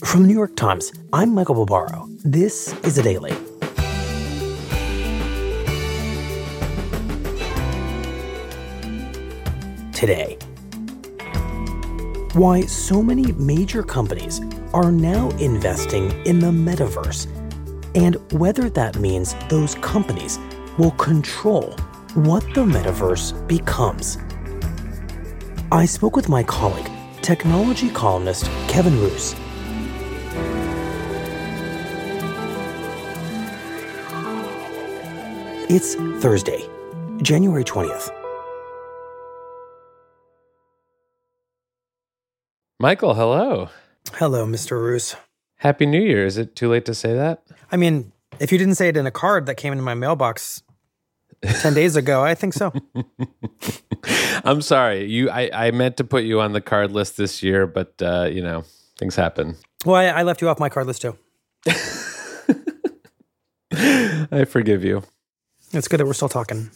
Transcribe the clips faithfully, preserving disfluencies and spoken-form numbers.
From the New York Times, I'm Michael Barbaro. This is A Daily. Today, why so many major companies are now investing in the metaverse, and whether that means those companies will control what the metaverse becomes. I spoke with my colleague, technology columnist Kevin Roose. It's Thursday, January twentieth. Michael, hello. Hello, Mister Roose. Happy New Year. Is it too late to say that? I mean, if you didn't say it in a card that came into my mailbox ten days ago, I think so. I'm sorry. You, I, I meant to put you on the card list this year, but, uh, you know, things happen. Well, I, I left you off my card list, too. I forgive you. It's good that we're still talking.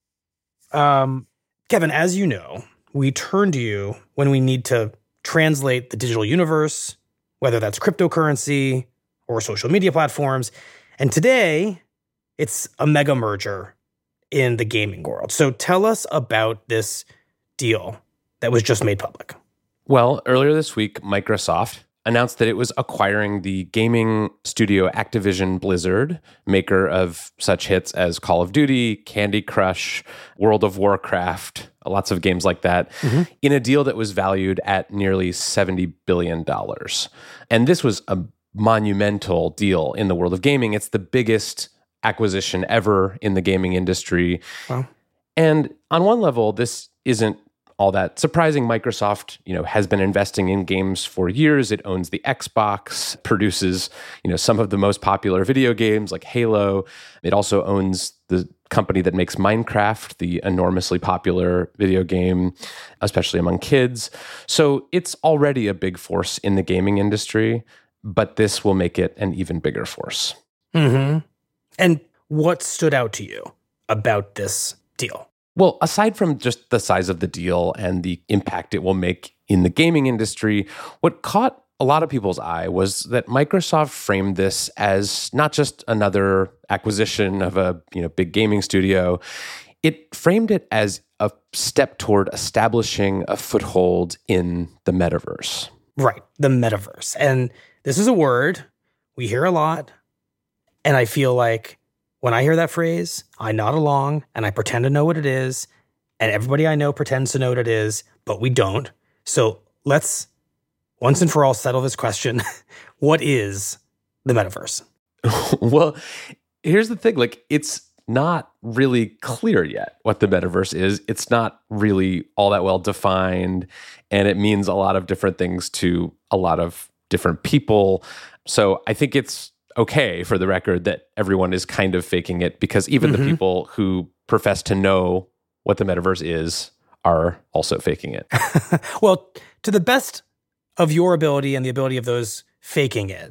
Um, Kevin, as you know, we turn to you when we need to translate the digital universe, whether that's cryptocurrency or social media platforms. And today, it's a mega merger in the gaming world. So tell us about this deal that was just made public. Well, earlier this week, Microsoft announced that it was acquiring the gaming studio Activision Blizzard, maker of such hits as Call of Duty, Candy Crush, World of Warcraft, lots of games like that, mm-hmm. in a deal that was valued at nearly seventy billion dollars. And this was a monumental deal in the world of gaming. It's the biggest acquisition ever in the gaming industry. Wow. And on one level, this isn't all that surprising. Microsoft, you know, has been investing in games for years. It owns the Xbox, produces, you know, some of the most popular video games like Halo. It also owns the company that makes Minecraft, the enormously popular video game, especially among kids. So it's already a big force in the gaming industry, but this will make it an even bigger force. Mm-hmm. And what stood out to you about this deal? Well, aside from just the size of the deal and the impact it will make in the gaming industry, what caught a lot of people's eye was that Microsoft framed this as not just another acquisition of a, you know, big gaming studio. It framed it as a step toward establishing a foothold in the metaverse. Right, the metaverse. And this is a word we hear a lot, and I feel like when I hear that phrase, I nod along and I pretend to know what it is, and everybody I know pretends to know what it is, but we don't. So let's once and for all settle this question. What is the metaverse? Well, here's the thing. Like, it's not really clear yet what the metaverse is. It's not really all that well defined, and it means a lot of different things to a lot of different people. So I think it's okay, for the record, that everyone is kind of faking it, because even mm-hmm. the people who profess to know what the metaverse is are also faking it. Well, to the best of your ability and the ability of those faking it,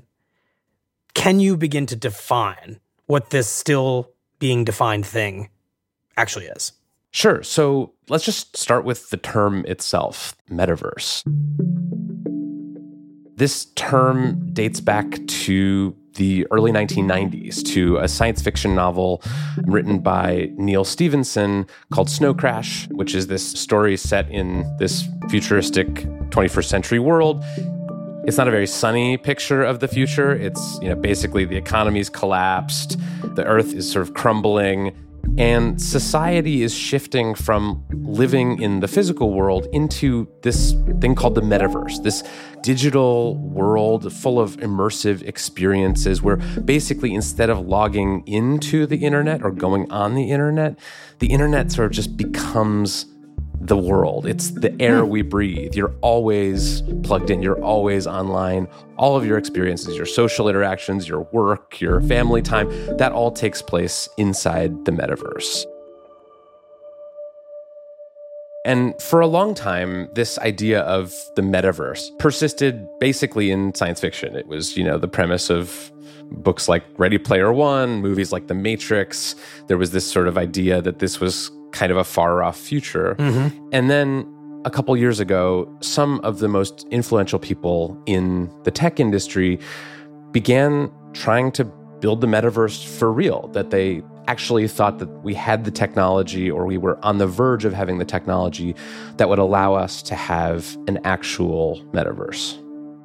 can you begin to define what this still being defined thing actually is? Sure. So let's just start with the term itself, metaverse. This term dates back to the early nineteen nineties, to a science fiction novel written by Neal Stephenson called Snow Crash, which is this story set in this futuristic twenty-first century world. It's not a very sunny picture of the future. It's, you know, basically the economy's collapsed, the earth is sort of crumbling, and society is shifting from living in the physical world into this thing called the metaverse, this digital world full of immersive experiences where basically instead of logging into the internet or going on the internet, the internet sort of just becomes the world. It's the air we breathe. You're always plugged in. You're always online. All of your experiences, your social interactions, your work, your family time, that all takes place inside the metaverse. And for a long time, this idea of the metaverse persisted basically in science fiction. It was, you know, the premise of books like Ready Player One, movies like The Matrix. There was this sort of idea that this was kind of a far-off future. Mm-hmm. And then a couple years ago, some of the most influential people in the tech industry began trying to build the metaverse for real, that they actually thought that we had the technology or we were on the verge of having the technology that would allow us to have an actual metaverse.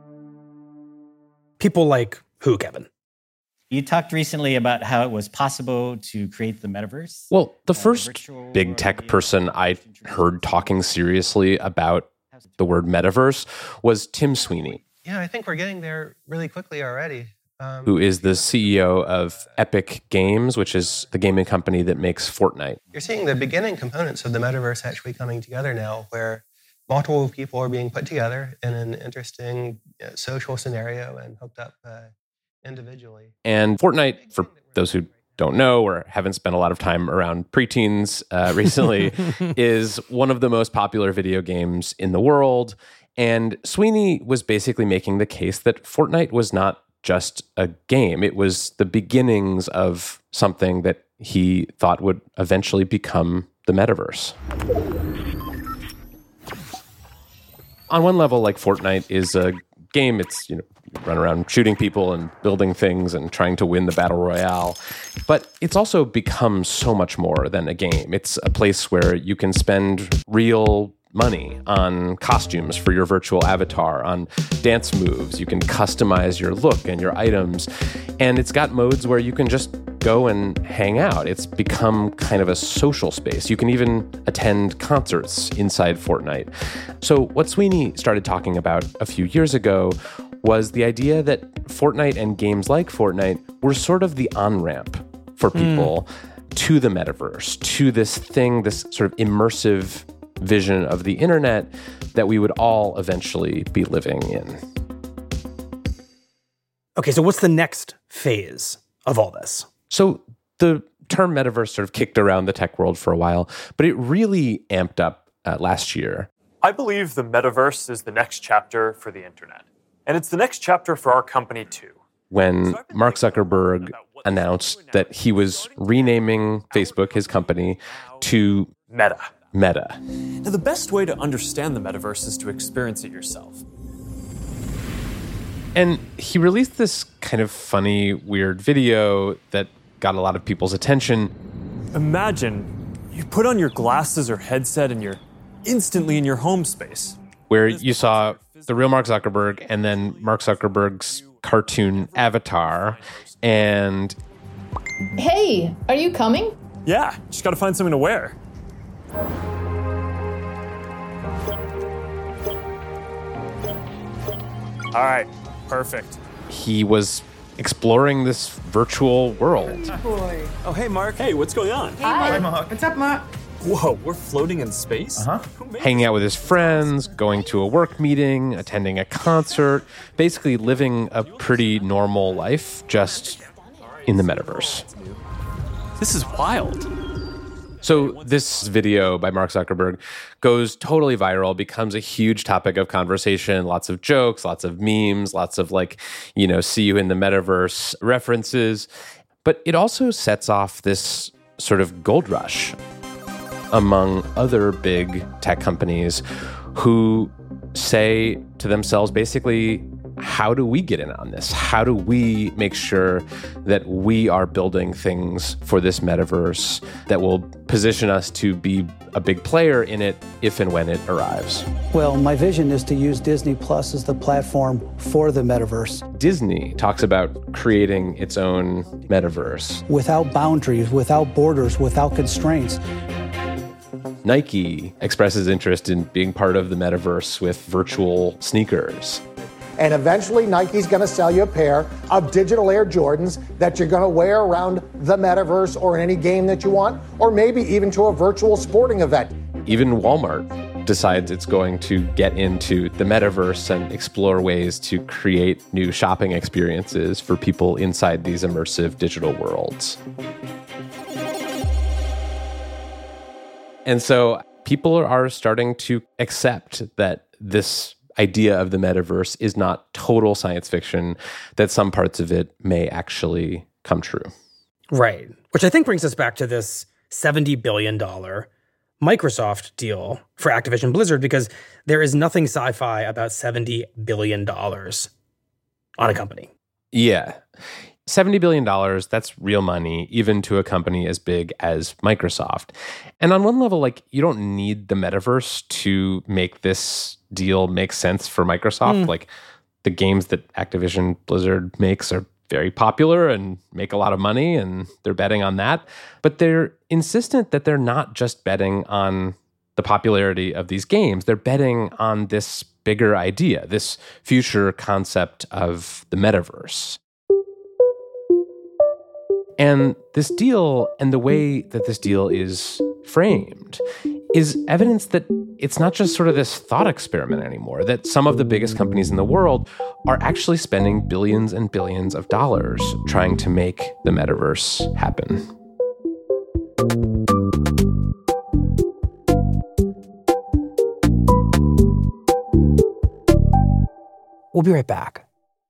People like who, Kevin? You talked recently about how it was possible to create the metaverse. Well, the first uh, the big tech person I heard talking seriously about the word metaverse was Tim Sweeney. Yeah, I think we're getting there really quickly already. Um, who is the C E O of Epic Games, which is the gaming company that makes Fortnite. You're seeing the beginning components of the metaverse actually coming together now, where multiple people are being put together in an interesting you know, social scenario and hooked up uh, individually. And Fortnite, for those who don't know or haven't spent a lot of time around preteens uh, recently, is one of the most popular video games in the world. And Sweeney was basically making the case that Fortnite was not just a game. It was the beginnings of something that he thought would eventually become the metaverse. On one level, like Fortnite is a game. It's, you know, you run around shooting people and building things and trying to win the battle royale. But it's also become so much more than a game. It's a place where you can spend real money on costumes for your virtual avatar, on dance moves. You can customize your look and your items. And it's got modes where you can just go and hang out. It's become kind of a social space. You can even attend concerts inside Fortnite. So what Sweeney started talking about a few years ago was the idea that Fortnite and games like Fortnite were sort of the on-ramp for people mm. to the metaverse, to this thing, this sort of immersive vision of the internet that we would all eventually be living in. Okay, so what's the next phase of all this? So the term metaverse sort of kicked around the tech world for a while, but it really amped up uh, last year. I believe the metaverse is the next chapter for the internet. And it's the next chapter for our company too. When Mark Zuckerberg announced that he was renaming Facebook, his company, to Meta. Meta. Now, the best way to understand the metaverse is to experience it yourself. And he released this kind of funny, weird video that got a lot of people's attention. Imagine you put on your glasses or headset and you're instantly in your home space. Where you saw the real Mark Zuckerberg and then Mark Zuckerberg's cartoon avatar. And... Hey, are you coming? Yeah, just gotta find something to wear. All right, perfect. He was exploring this virtual world. Boy. Oh, hey, Mark. Hey, what's going on? Hi. Mark. What's up, Mark? Whoa, we're floating in space? Uh-huh. Hanging out with his friends, going to a work meeting, attending a concert, basically living a pretty normal life, just in the metaverse. This is wild. So this video by Mark Zuckerberg goes totally viral, becomes a huge topic of conversation, lots of jokes, lots of memes, lots of like, you know, see you in the metaverse references. But it also sets off this sort of gold rush among other big tech companies who say to themselves, basically, how do we get in on this? How do we make sure that we are building things for this metaverse that will position us to be a big player in it if and when it arrives? Well, my vision is to use Disney Plus as the platform for the metaverse. Disney talks about creating its own metaverse. Without boundaries, without borders, without constraints. Nike expresses interest in being part of the metaverse with virtual sneakers. And eventually Nike's going to sell you a pair of digital Air Jordans that you're going to wear around the metaverse or in any game that you want, or maybe even to a virtual sporting event. Even Walmart decides it's going to get into the metaverse and explore ways to create new shopping experiences for people inside these immersive digital worlds. And so people are starting to accept that this idea of the metaverse is not total science fiction, that some parts of it may actually come true. Right. Which I think brings us back to this seventy billion dollars Microsoft deal for Activision Blizzard because there is nothing sci-fi about seventy billion dollars on a company. Yeah. seventy billion dollars, that's real money, even to a company as big as Microsoft. And on one level, like, you don't need the metaverse to make this deal make sense for Microsoft. Mm. Like, the games that Activision Blizzard makes are very popular and make a lot of money, and they're betting on that. But they're insistent that they're not just betting on the popularity of these games. They're betting on this bigger idea, this future concept of the metaverse. And this deal and the way that this deal is framed is evidence that it's not just sort of this thought experiment anymore, that some of the biggest companies in the world are actually spending billions and billions of dollars trying to make the metaverse happen. We'll be right back.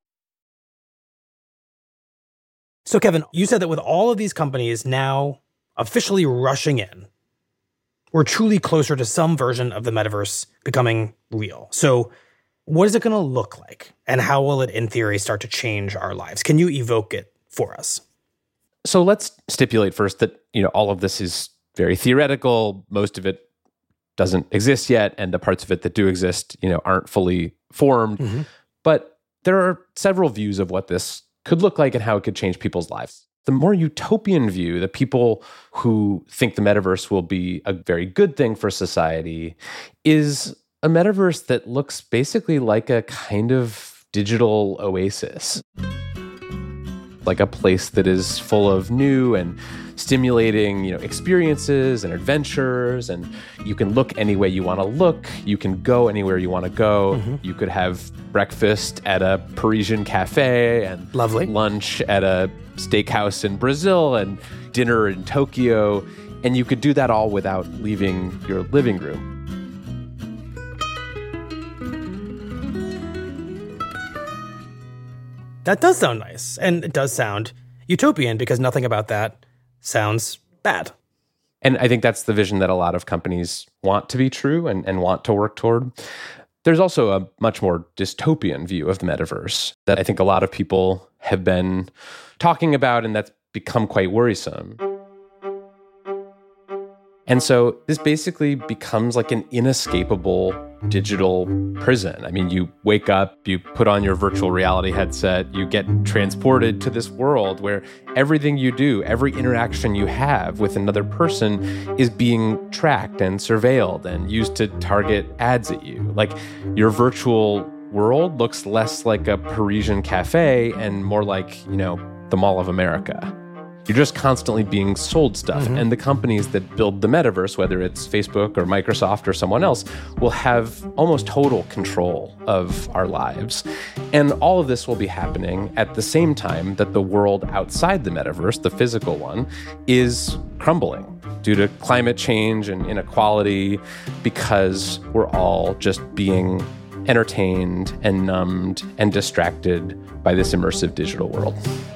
So, Kevin, you said that with all of these companies now officially rushing in, we're truly closer to some version of the metaverse becoming real. So what is it going to look like? And how will it, in theory, start to change our lives? Can you evoke it for us? So let's stipulate first that, you know, all of this is very theoretical. Most of it doesn't exist yet. And the parts of it that do exist, you know, aren't fully formed. Mm-hmm. But there are several views of what this could look like and how it could change people's lives. The more utopian view, the people who think the metaverse will be a very good thing for society, is a metaverse that looks basically like a kind of digital oasis. Like a place that is full of new and stimulating, you know, experiences and adventures, and you can look any way you want to look. You can go anywhere you want to go. Mm-hmm. You could have breakfast at a Parisian cafe and lovely lunch at a steakhouse in Brazil and dinner in Tokyo, and you could do that all without leaving your living room. That does sound nice, and it does sound utopian because nothing about that sounds bad. And I think that's the vision that a lot of companies want to be true and, and want to work toward. There's also a much more dystopian view of the metaverse that I think a lot of people have been talking about, and that's become quite worrisome. And so this basically becomes like an inescapable digital prison. I mean, you wake up, you put on your virtual reality headset, you get transported to this world where everything you do, every interaction you have with another person is being tracked and surveilled and used to target ads at you. Like, your virtual world looks less like a Parisian cafe and more like, you know, the Mall of America. You're just constantly being sold stuff. Mm-hmm. And the companies that build the metaverse, whether it's Facebook or Microsoft or someone else, will have almost total control of our lives. And all of this will be happening at the same time that the world outside the metaverse, the physical one, is crumbling due to climate change and inequality, because we're all just being entertained and numbed and distracted by this immersive digital world.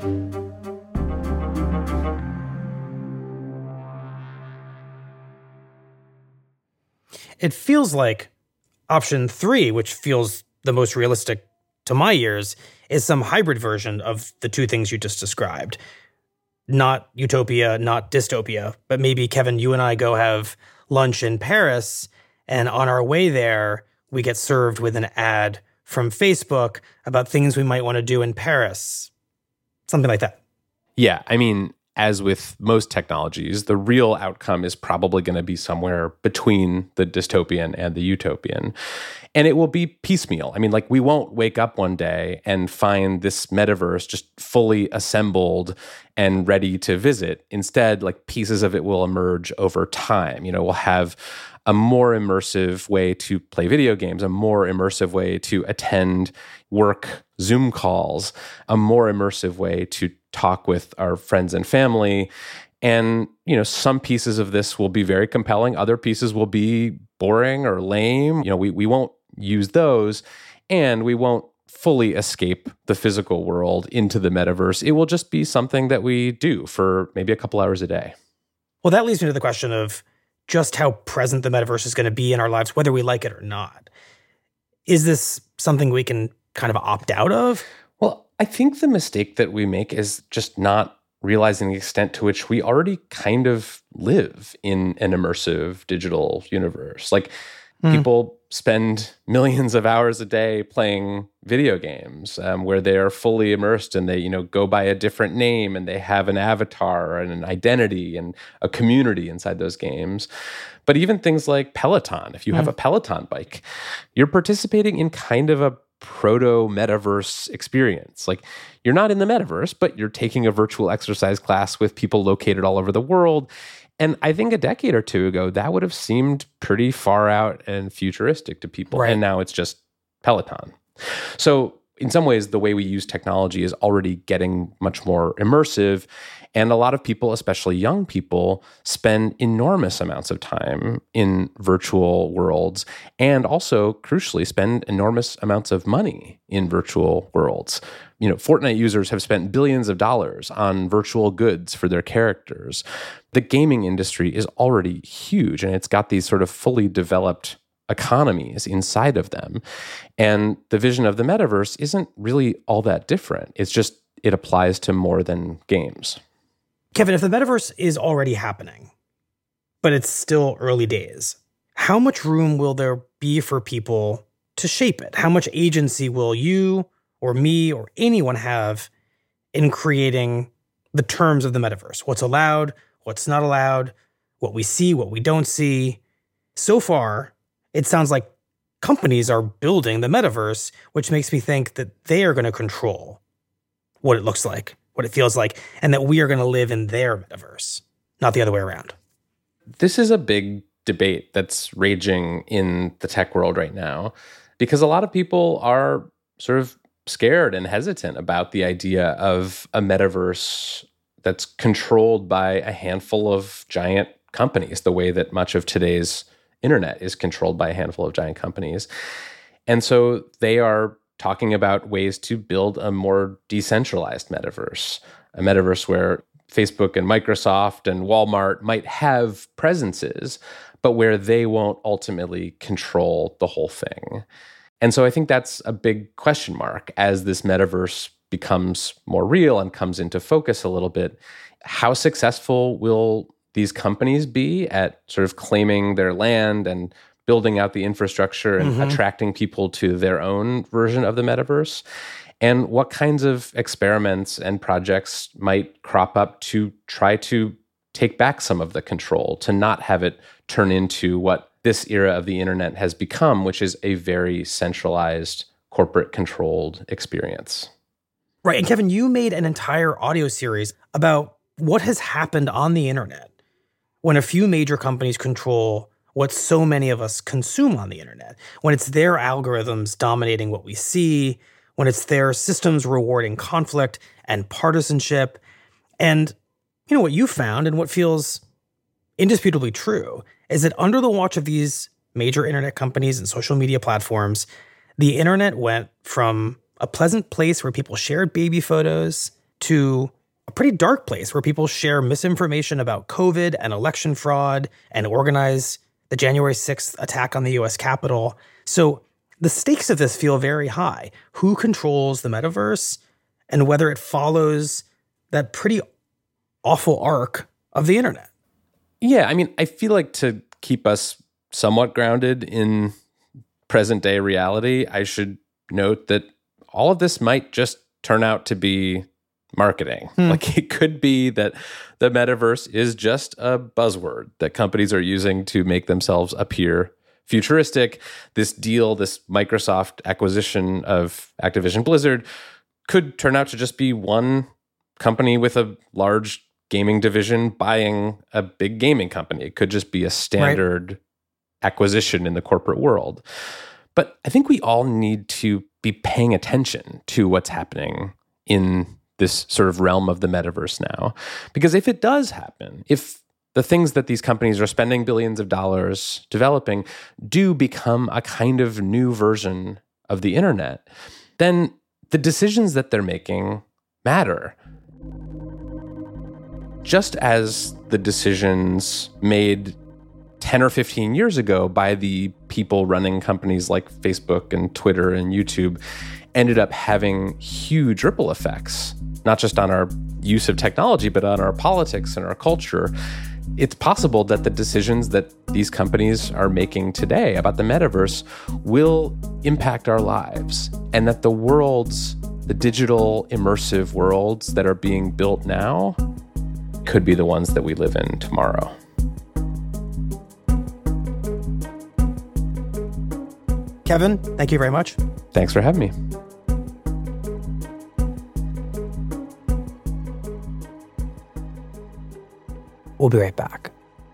It feels like option three, which feels the most realistic to my ears, is some hybrid version of the two things you just described. Not utopia, not dystopia, but maybe, Kevin, you and I go have lunch in Paris, and on our way there, we get served with an ad from Facebook about things we might want to do in Paris. Something like that. Yeah, I mean, as with most technologies, the real outcome is probably going to be somewhere between the dystopian and the utopian. And it will be piecemeal. I mean, like, we won't wake up one day and find this metaverse just fully assembled and ready to visit. Instead, like, pieces of it will emerge over time. You know, we'll have a more immersive way to play video games, a more immersive way to attend work Zoom calls, a more immersive way to talk with our friends and family. And, you know, some pieces of this will be very compelling. Other pieces will be boring or lame. You know, we, we won't use those, and we won't fully escape the physical world into the metaverse. It will just be something that we do for maybe a couple hours a day. Well, that leads me to the question of, just how present the metaverse is going to be in our lives, whether we like it or not. Is this something we can kind of opt out of? Well, I think the mistake that we make is just not realizing the extent to which we already kind of live in an immersive digital universe. Like, mm. people spend millions of hours a day playing video games um, where they are fully immersed and they, you know, go by a different name and they have an avatar and an identity and a community inside those games. But even things like Peloton, if you mm. have a Peloton bike, you're participating in kind of a proto-metaverse experience. Like, you're not in the metaverse, but you're taking a virtual exercise class with people located all over the world. And I think a decade or two ago, that would have seemed pretty far out and futuristic to people. Right. And now it's just Peloton. So in some ways, the way we use technology is already getting much more immersive. And a lot of people, especially young people, spend enormous amounts of time in virtual worlds and also, crucially, spend enormous amounts of money in virtual worlds. You know, Fortnite users have spent billions of dollars on virtual goods for their characters. The gaming industry is already huge, and it's got these sort of fully developed economies inside of them. And the vision of the metaverse isn't really all that different. It's just, it applies to more than games. Kevin, if the metaverse is already happening, but it's still early days, how much room will there be for people to shape it? How much agency will you or me or anyone have in creating the terms of the metaverse? What's allowed, what's not allowed, what we see, what we don't see. So far, it sounds like companies are building the metaverse, which makes me think that they are going to control what it looks like, what it feels like, and that we are going to live in their metaverse, not the other way around. This is a big debate that's raging in the tech world right now, because a lot of people are sort of scared and hesitant about the idea of a metaverse that's controlled by a handful of giant companies, the way that much of today's internet is controlled by a handful of giant companies. And so they are talking about ways to build a more decentralized metaverse, a metaverse where Facebook and Microsoft and Walmart might have presences, but where they won't ultimately control the whole thing. And so I think that's a big question mark as this metaverse becomes more real and comes into focus a little bit. How successful will these companies be at sort of claiming their land and building out the infrastructure and mm-hmm. attracting people to their own version of the metaverse? And what kinds of experiments and projects might crop up to try to take back some of the control, to not have it turn into what this era of the internet has become, which is a very centralized, corporate-controlled experience. Right. And Kevin, you made an entire audio series about what has happened on the internet when a few major companies control what so many of us consume on the internet, when it's their algorithms dominating what we see, when it's their systems rewarding conflict and partisanship. And, you know, what you found and what feels indisputably true is that under the watch of these major internet companies and social media platforms, the internet went from a pleasant place where people shared baby photos to a pretty dark place where people share misinformation about COVID and election fraud and organize the January sixth attack on the U S Capitol. So the stakes of this feel very high. Who controls the metaverse and whether it follows that pretty awful arc of the internet? Yeah, I mean, I feel like to keep us somewhat grounded in present day reality, I should note that all of this might just turn out to be marketing. Hmm. Like, it could be that the metaverse is just a buzzword that companies are using to make themselves appear futuristic. This deal, this Microsoft acquisition of Activision Blizzard, could turn out to just be one company with a large gaming division buying a big gaming company. It could just be a standard right. acquisition in the corporate world. But I think we all need to be paying attention to what's happening in this sort of realm of the metaverse now. Because if it does happen, if the things that these companies are spending billions of dollars developing do become a kind of new version of the internet, then the decisions that they're making matter. Just as the decisions made ten or fifteen years ago by the people running companies like Facebook and Twitter and YouTube ended up having huge ripple effects, not just on our use of technology, but on our politics and our culture. It's possible that the decisions that these companies are making today about the metaverse will impact our lives, and that the worlds, the digital immersive worlds that are being built now could be the ones that we live in tomorrow. Kevin, thank you very much. Thanks for having me. We'll be right back.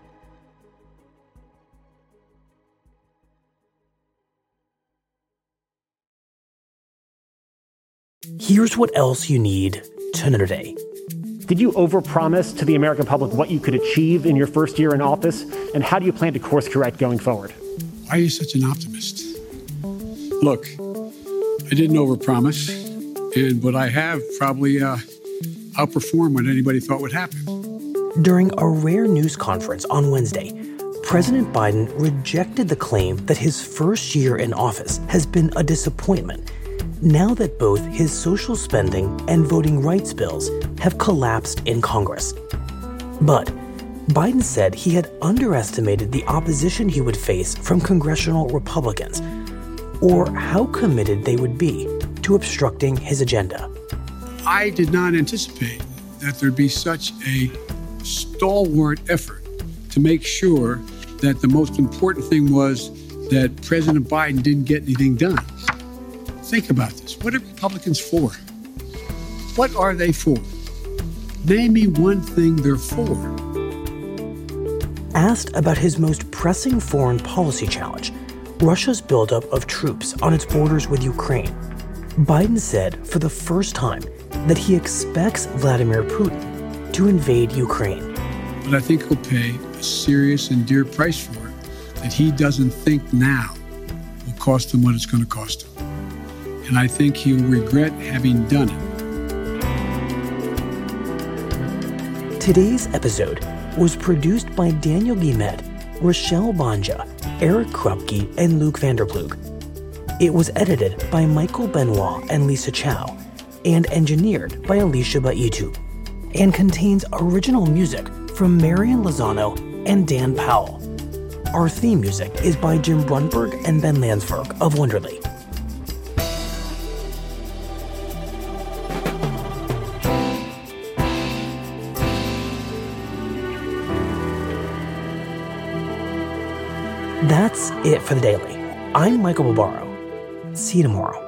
Here's what else you need to know today. Did you overpromise to the American public what you could achieve in your first year in office? And how do you plan to course correct going forward? Why are you such an optimist? Look, I didn't overpromise, and what I have probably uh, outperformed what anybody thought would happen. During a rare news conference on Wednesday, President Biden rejected the claim that his first year in office has been a disappointment, now that both his social spending and voting rights bills have collapsed in Congress. But Biden said he had underestimated the opposition he would face from congressional Republicans, or how committed they would be to obstructing his agenda. I did not anticipate that there'd be such a stalwart effort to make sure that the most important thing was that President Biden didn't get anything done. Think about this. What are Republicans for? What are they for? Name me one thing they're for. Asked about his most pressing foreign policy challenge, Russia's buildup of troops on its borders with Ukraine, Biden said for the first time that he expects Vladimir Putin to invade Ukraine. But I think he'll pay a serious and dear price for it that he doesn't think now will cost him what it's going to cost him. And I think he'll regret having done it. Today's episode was produced by Daniel Guillemette, Rochelle Banja, Eric Krupke, and Luke Vanderplug. It was edited by Michael Benoit and Lisa Chow, and engineered by Alicia Baitu, and contains original music from Marian Lozano and Dan Powell. Our theme music is by Jim Brunberg and Ben Landsberg of Wonderly. That's it for the Daily. I'm Michael Barbaro. See you tomorrow.